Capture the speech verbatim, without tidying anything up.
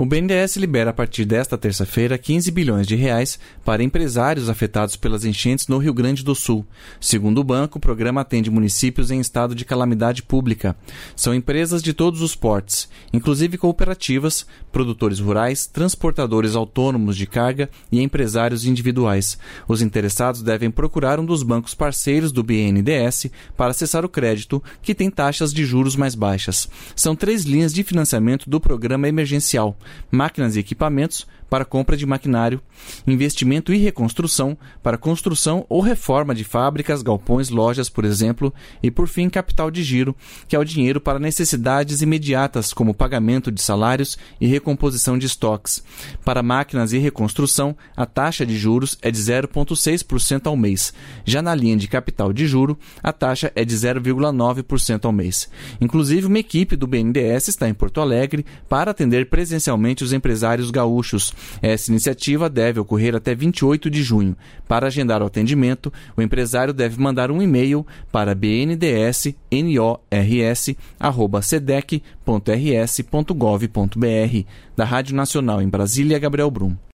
O B N D E S libera a partir desta terça-feira quinze bilhões de reais para empresários afetados pelas enchentes no Rio Grande do Sul. Segundo o banco, o programa atende municípios em estado de calamidade pública. São empresas de todos os portes, inclusive cooperativas, produtores rurais, transportadores autônomos de carga e empresários individuais. Os interessados devem procurar um dos bancos parceiros do B N D E S para acessar o crédito, que tem taxas de juros mais baixas. São três linhas de financiamento do programa emergencial: máquinas e equipamentos para compra de maquinário, investimento e reconstrução para construção ou reforma de fábricas, galpões, lojas, por exemplo, e, por fim, capital de giro, que é o dinheiro para necessidades imediatas, como pagamento de salários e recomposição de estoques. Para máquinas e reconstrução, a taxa de juros é de zero vírgula seis por cento ao mês. Já na linha de capital de juro, a taxa é de zero vírgula nove por cento ao mês. Inclusive, uma equipe do B N D E S está em Porto Alegre para atender presencialmente os empresários gaúchos. Essa iniciativa deve ocorrer até vinte e oito de junho. Para agendar o atendimento, o empresário deve mandar um e-mail para b n d s nors arroba sedec ponto r s ponto gov ponto b r. Da Rádio Nacional em Brasília, Gabriel Brum.